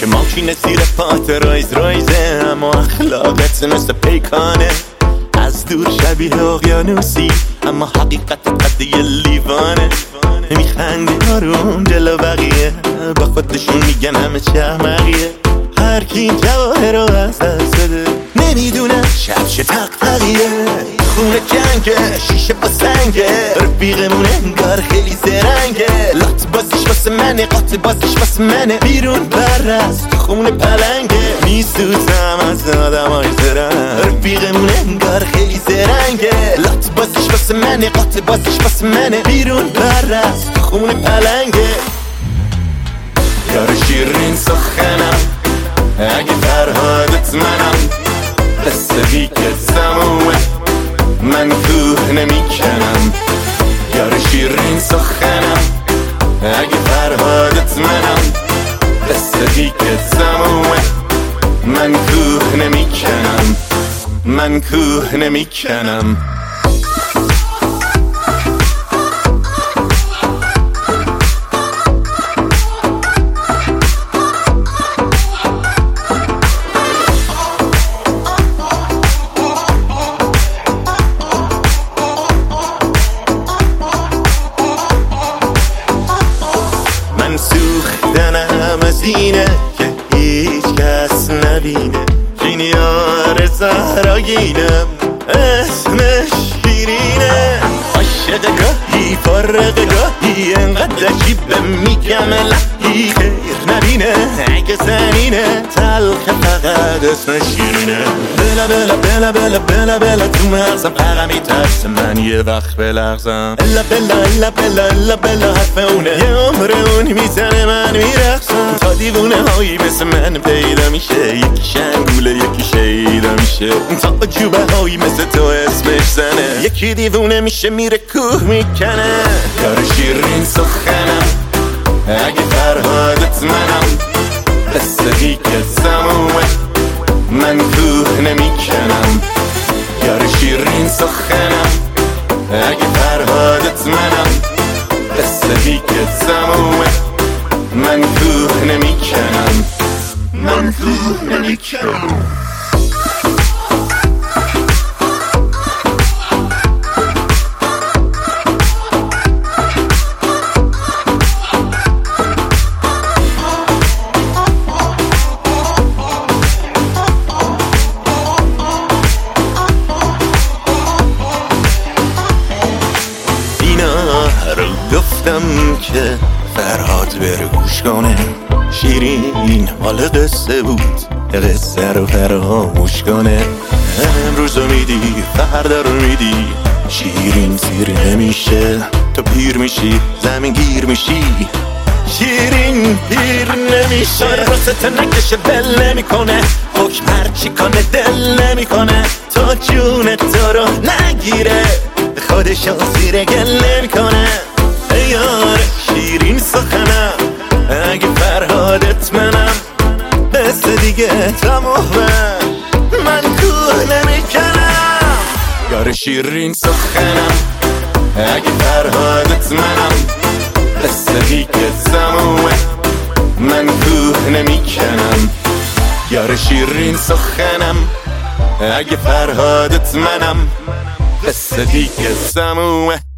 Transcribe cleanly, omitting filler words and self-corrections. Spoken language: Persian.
که ماشین زیر پات رایزه، اما اخلاقت مثل پیکانه. از دور شبیه اقیانوسی اما حقیقت قد یه لیوانه. میخنده آروم جلو بقیه، با خودشون میگن همه چه احمقیه. هر کی جواهر رو از دست بده نمیدونه شب چه تقیه. خونه جنگه، شیشه با سنگه، رفیقمون انگار خیلی زرنگه. لات بازیش واسه منه، قاط بازیش واسه منه. بیرون برست خونه پلنگه، میسوزم از آدمای زرنگ. رفیقمون انگار خیلی زرنگه. لات بازیش واسه منه، قاط بازیش واسه منه. بیرون برست خونه پلنگه. یار شیرین سخنم اگه فرهادت منم، قصه دیگه تمومه من کوه نمیکنم. یار شیرین سخنم اگه فرهادت منم، قصه دیگه تمومه من کوه نمیکنم. من کوه نمیکنم. من سوختنم از اینه که هیچ کس نبینه. این یار زهراگینم اسمش شیرینه. عاشق گاهی فارغ گاهی انقدر عجیبه میگم الهی خیر نبینه. اگه زنینه تلخ فقط اسمش شیرینه. بلا بلا بلا بلا بلا بلا تو مغزم فقط میترسه من یه وقت بلغزم. الا بلا الا بلا الا بلا حرف اونه، یه عمر اون میزنه من میرقصم. تا دیوونه هایی مثل من پیدا میشه، یکی شنگوله یکی شیدا میشه. تا عجوبه هایی مثل تو اسمش زنه، یکی دیوونه میشه میره کوه میکنه. یار شیرین سخنم اگه فرهادت منم، قصه دیگه تمومه من کوه نمیکنم. یار شیرین سخنم اگه فرهادت منم، قصه دیگه تمومه من کوه نمیکنم. من کوه نمیکنم. رو گفتم که فرهاد بره گوش کنه. شیرین حال قصه بود، قصه رو فراموش کنه. امروز رو میدی فردا رو میدی، شیرین سیر نمیشه. تو پیر میشی زمین گیر میشی، شیرین پیر نمیشه. راست نکشه بل نمیکنه، حکم هرچی کنه دل نمیکنه. تا جون تو رو نگیره خودش زیر گل نمیکنه. ای یار شیرین سخنم اگه فرهادت منم، بس دیگه تمومه من کوه نمیکنم. یار شیرین سخنم اگه فرهادت منم، بس دیگه تمومه من کوه نمیکنم. یار شیرین سخنم اگه فرهادت منم، قصه دیگه تمومه